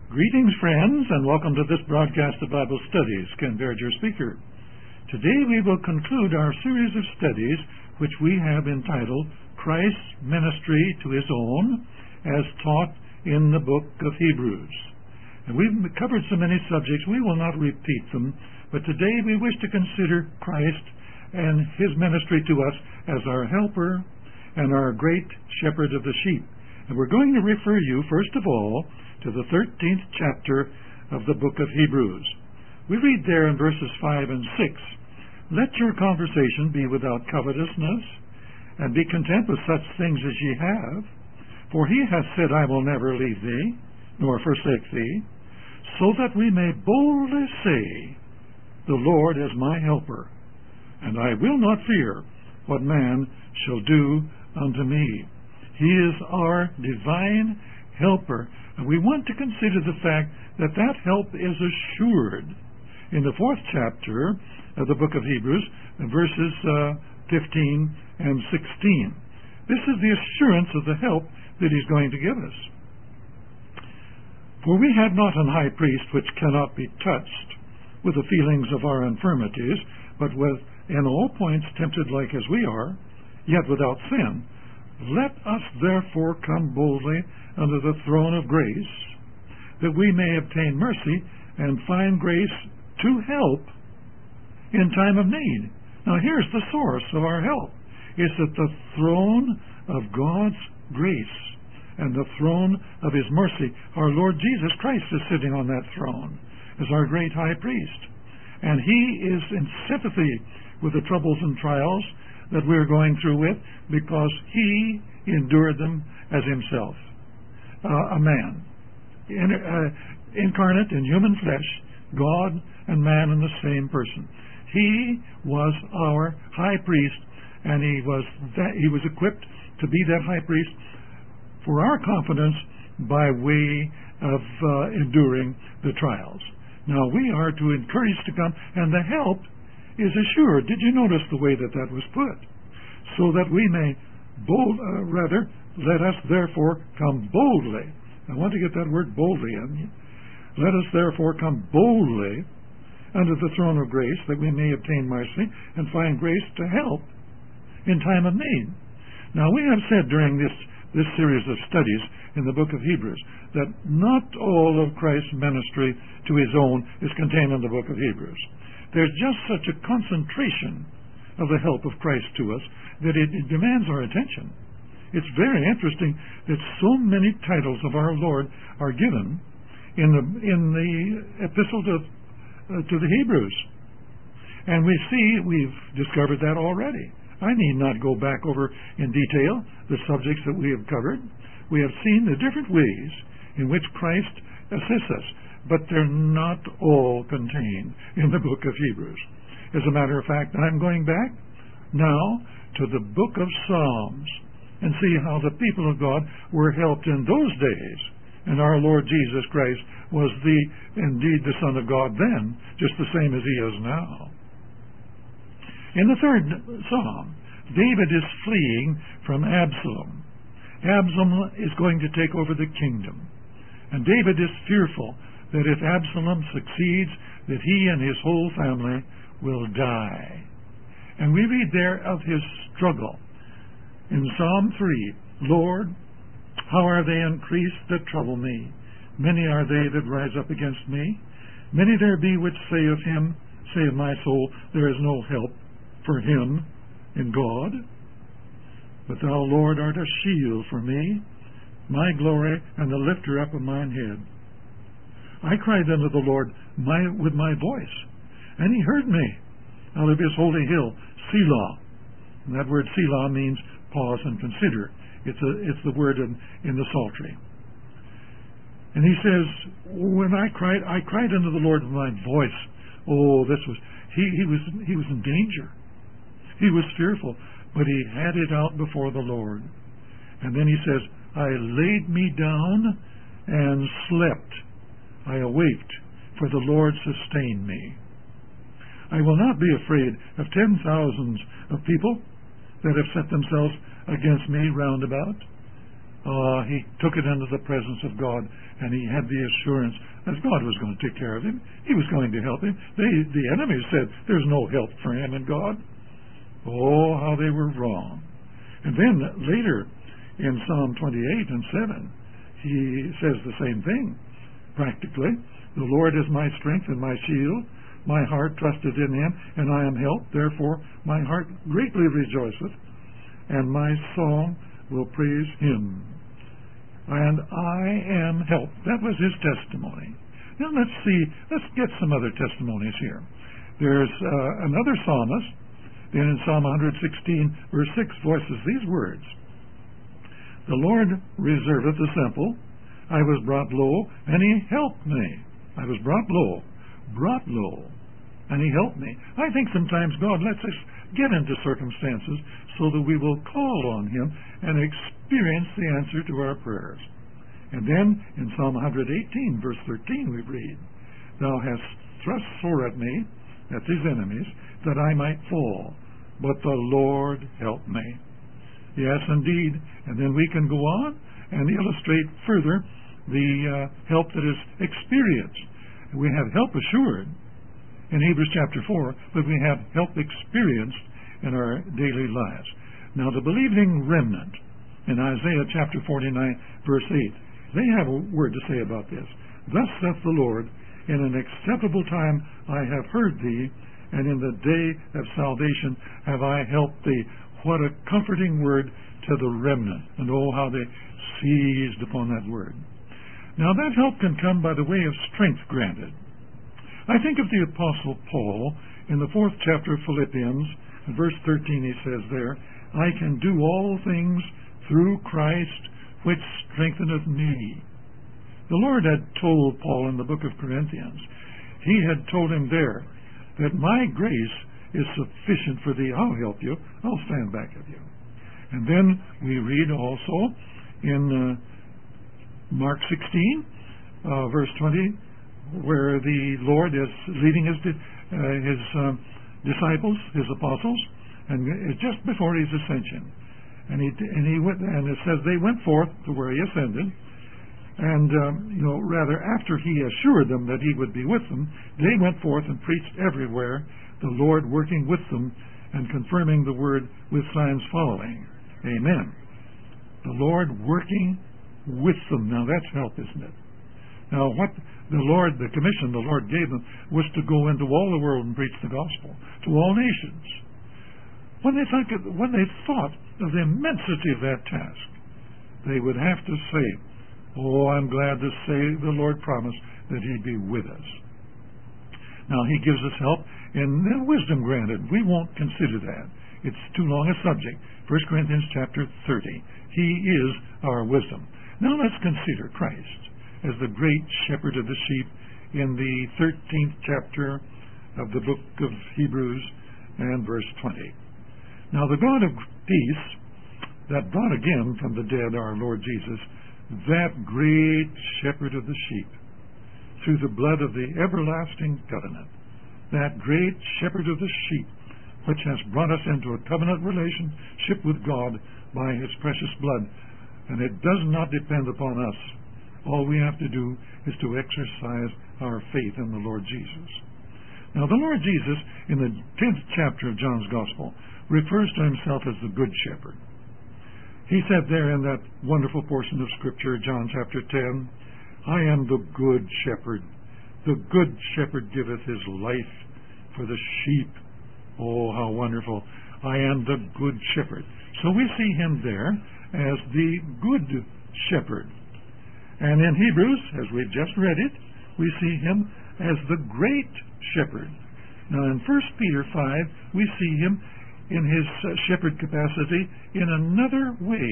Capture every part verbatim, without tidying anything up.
Greetings, friends, and welcome to this broadcast of Bible Studies. Ken Baird, your speaker. Today we will conclude our series of studies which we have entitled Christ's Ministry to His Own, as taught in the book of Hebrews. And we've covered so many subjects, we will not repeat them, but today we wish to consider Christ and His ministry to us as our helper and our great shepherd of the sheep. And we're going to refer you, first of all, to the thirteenth chapter of the book of Hebrews. We read there in verses five and six, "Let your conversation be without covetousness, and be content with such things as ye have. For he hath said, I will never leave thee, nor forsake thee, so that we may boldly say, The Lord is my helper, and I will not fear what man shall do unto me." He is our divine helper. And we want to consider the fact that that help is assured in the fourth chapter of the book of Hebrews, verses uh, fifteen and sixteen. This is the assurance of the help that He's going to give us. "For we have not an high priest which cannot be touched with the feelings of our infirmities, but with in all points tempted like as we are, yet without sin. Let us therefore come boldly under the throne of grace, that we may obtain mercy and find grace to help in time of need." Now here's the source of our help. It's at the throne of God's grace and the throne of His mercy. Our Lord Jesus Christ is sitting on that throne as our great high priest. And He is in sympathy with the troubles and trials that we're going through with, because He endured them as Himself. Uh, a man, in, uh, incarnate in human flesh, God and man in the same person. He was our high priest, and he was that, he was equipped to be that high priest for our confidence by way of uh, enduring the trials. Now we are to encourage to come, and the help is assured. Did you notice the way that that was put? So that we may bold, uh, rather, let us therefore come boldly. I want to get that word boldly in. Let us therefore come boldly under the throne of grace, that we may obtain mercy and find grace to help in time of need. Now we have said during this, this series of studies in the book of Hebrews that not all of Christ's ministry to His own is contained in the book of Hebrews. There's just such a concentration of the help of Christ to us that it, it demands our attention. It's very interesting that so many titles of our Lord are given in the in the epistle to, uh, to the Hebrews. And we see, we've discovered that already. I need not go back over in detail the subjects that we have covered. We have seen the different ways in which Christ assists us, but they're not all contained in the book of Hebrews. As a matter of fact, I'm going back now to the book of Psalms and see how the people of God were helped in those days. And our Lord Jesus Christ was the indeed the Son of God then, just the same as He is now. In the third Psalm, David is fleeing from Absalom. Absalom is going to take over the kingdom. And David is fearful that if Absalom succeeds, that he and his whole family will die. And we read there of his struggle. In Psalm three, "Lord, how are they increased that trouble me? Many are they that rise up against me. Many there be which say of him, say of my soul, there is no help for him in God. But thou, Lord, art a shield for me, my glory, and the lifter up of mine head. I cried unto the Lord my, with my voice, and He heard me out of His holy hill, Selah." And that word Selah means pause and consider. It's a, it's the word in, in the Psaltery. And he says, when I cried, I cried unto the Lord with my voice. Oh, this was, he, he was, he was in danger. He was fearful, but he had it out before the Lord. And then he says, I laid me down and slept. I awaked, for the Lord sustained me. I will not be afraid of ten thousands of people that have set themselves against me round about. uh, he took it into the presence of God, and he had the assurance that God was going to take care of him. He was going to help him. They, the enemies said, there's no help for him in God. Oh, how they were wrong. And then later in Psalm twenty-eight and seven, he says the same thing, practically. The Lord is my strength and my shield. My heart trusted in him, and I am helped. Therefore my heart greatly rejoiceth, and my song will praise him. And I am helped. That was his testimony. Now let's see, let's get some other testimonies here. There's uh, another psalmist, then in Psalm one sixteen, verse six, voices these words. The Lord reserveth the simple. I was brought low, and he helped me. I was brought low, brought low, and he helped me. I think sometimes God lets us get into circumstances so that we will call on him and experience the answer to our prayers. And then in Psalm one eighteen, verse thirteen, we read, Thou hast thrust sore at me, at these enemies, that I might fall, but the Lord helped me. Yes, indeed. And then we can go on and illustrate further the uh, help that is experienced. We have help assured in Hebrews chapter four, but we have help experienced in our daily lives. Now, the believing remnant in Isaiah chapter forty-nine, verse eight, they have a word to say about this. Thus saith the Lord, in an acceptable time I have heard thee, and in the day of salvation have I helped thee. What a comforting word to the remnant. And oh, how they seized upon that word. Now, that help can come by the way of strength granted. I think of the Apostle Paul in the fourth chapter of Philippians, in verse thirteen, he says there, I can do all things through Christ which strengtheneth me. The Lord had told Paul in the book of Corinthians, he had told him there that my grace is sufficient for thee. I'll help you. I'll stand back of you. And then we read also in uh, Mark sixteen, uh, verse twenty, where the Lord is leading his, uh, his uh, disciples, his apostles, and it's just before his ascension. And he and he went, and it says they went forth to where he ascended, and um, you know, rather after he assured them that he would be with them, they went forth and preached everywhere, the Lord working with them and confirming the word with signs following. Amen. The Lord working with them. Now that's help, isn't it? Now what the Lord, the commission the Lord gave them was to go into all the world and preach the gospel to all nations. When they think of, when they thought of the immensity of that task, they would have to say, oh, I'm glad to say the Lord promised that he'd be with us. Now he gives us help in wisdom granted. We won't consider that. It's too long a subject. First Corinthians chapter thirty. He is our wisdom. Now let's consider Christ as the great shepherd of the sheep in the thirteenth chapter of the book of Hebrews and verse twenty. Now the God of peace that brought again from the dead our Lord Jesus, that great shepherd of the sheep, through the blood of the everlasting covenant, that great shepherd of the sheep, which has brought us into a covenant relationship with God by his precious blood. And it does not depend upon us. All we have to do is to exercise our faith in the Lord Jesus. Now, the Lord Jesus, in the tenth chapter of John's Gospel, refers to himself as the Good Shepherd. He said there in that wonderful portion of Scripture, John chapter ten, I am the Good Shepherd. The Good Shepherd giveth his life for the sheep. Oh, how wonderful. I am the Good Shepherd. So we see him there as the Good Shepherd. And in Hebrews, as we've just read it, we see him as the Great Shepherd. Now in First Peter five, we see him in his uh, shepherd capacity in another way.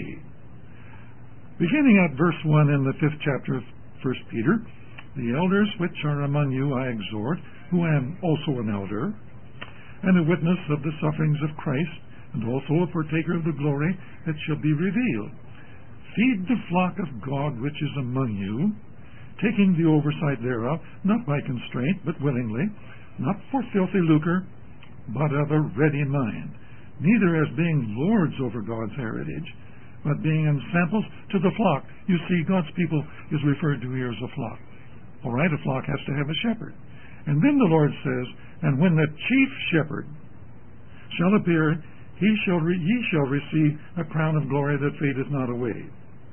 Beginning at verse one in the fifth chapter of First Peter, the elders which are among you I exhort, who am also an elder, and a witness of the sufferings of Christ, and also a partaker of the glory that shall be revealed. Feed the flock of God which is among you, taking the oversight thereof, not by constraint, but willingly, not for filthy lucre, but of a ready mind, neither as being lords over God's heritage, but being in samples to the flock. You see, God's people is referred to here as a flock. All right, a flock has to have a shepherd. And then the Lord says, and when the chief shepherd shall appear, he shall re- ye shall receive a crown of glory that fadeth not away.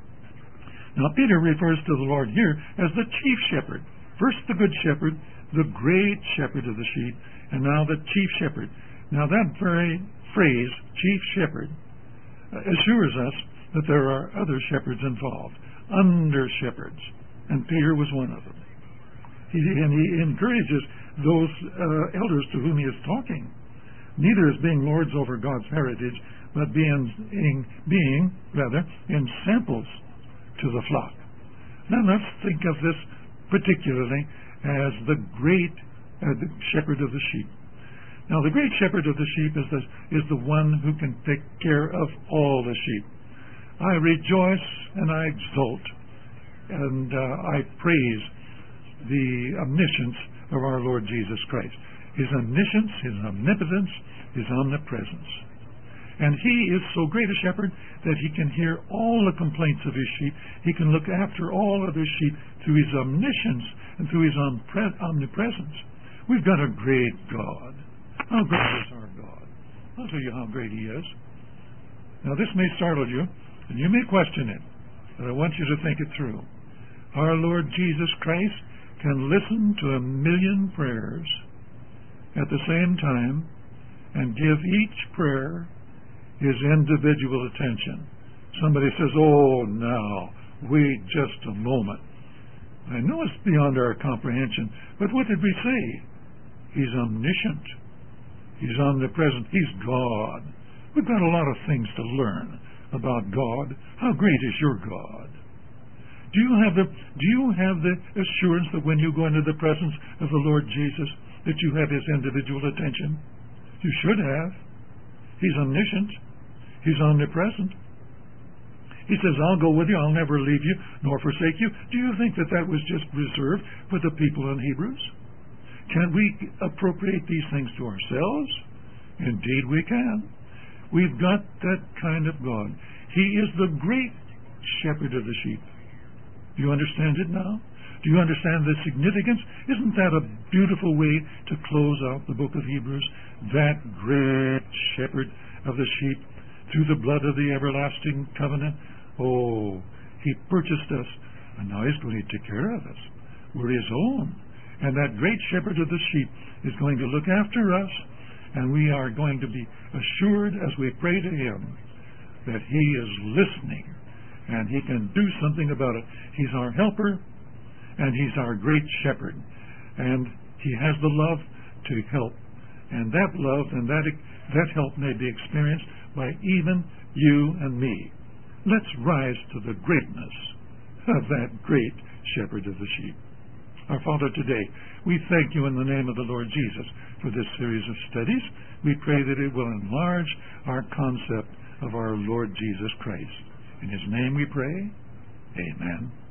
Now, Peter refers to the Lord here as the chief shepherd. First the good shepherd, the great shepherd of the sheep, and now the chief shepherd. Now, that very phrase, chief shepherd, assures us that there are other shepherds involved, under shepherds, and Peter was one of them. He, and he encourages those uh, elders to whom he is talking, neither as being lords over God's heritage, but being, being, being rather, in samples to the flock. Now let's think of this particularly as the great uh, the shepherd of the sheep. Now the great shepherd of the sheep is the, is the one who can take care of all the sheep. I rejoice and I exult and uh, I praise the omniscience of our Lord Jesus Christ. His omniscience, His omnipotence, His omnipresence. And He is so great a shepherd that He can hear all the complaints of His sheep. He can look after all of His sheep through His omniscience and through His omnipresence. We've got a great God. How great is our God? I'll tell you how great He is. Now this may startle you, and you may question it, but I want you to think it through. Our Lord Jesus Christ can listen to a million prayers at the same time and give each prayer his individual attention. Somebody says, oh, now, wait just a moment. I know it's beyond our comprehension, but what did we say? He's omniscient. He's omnipresent. He's God. We've got a lot of things to learn about God. How great is your God? Do you have the do you have the assurance that when you go into the presence of the Lord Jesus that you have His individual attention? You should have. He's omniscient. He's omnipresent. He says, I'll go with you. I'll never leave you nor forsake you. Do you think that that was just reserved for the people in Hebrews? Can we appropriate these things to ourselves? Indeed we can. We've got that kind of God. He is the great shepherd of the sheep. Do you understand it now? Do you understand the significance? Isn't that a beautiful way to close out the book of Hebrews? That great shepherd of the sheep through the blood of the everlasting covenant. Oh, He purchased us, and now He's going to take care of us. We're His own. And that great shepherd of the sheep is going to look after us, and we are going to be assured as we pray to Him that He is listening and He can do something about it. He's our helper, and He's our great shepherd, and He has the love to help, and that love and that that help may be experienced by even you and me. Let's rise to the greatness of that great shepherd of the sheep. Our Father, today we thank You in the name of the Lord Jesus for this series of studies. We pray that it will enlarge our concept of our Lord Jesus Christ. In His name we pray. Amen.